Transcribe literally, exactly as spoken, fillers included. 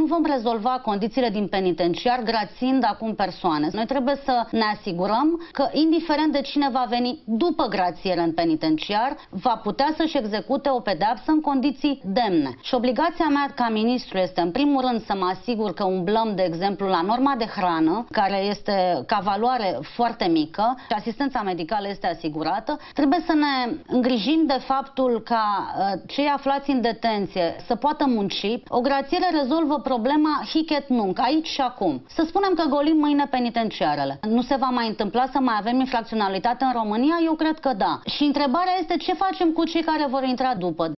nu vom rezolva condițiile din penitenciar grațiind acum persoane. Noi trebuie să ne asigurăm că, indiferent de cine va veni după grațiere în penitenciar, va putea să-și execute o pedeapsă în condiții demne. Și obligația mea ca ministru este, în primul rând, să mă asigur că umblăm, de exemplu, la norma de hrană, care este ca valoare foarte mică, și asistența medicală este asigurată. Trebuie să ne îngrijim de faptul ca uh, cei aflați în detenție să poată munci. O grațiere rezolvă problema hic et nunc, aici și acum. Să spunem că golim mâine penitenciarele. Nu se va mai întâmpla să mai avem infracționalitate în România? Eu cred că da. Și întrebarea este ce facem cu cei care vor intra după.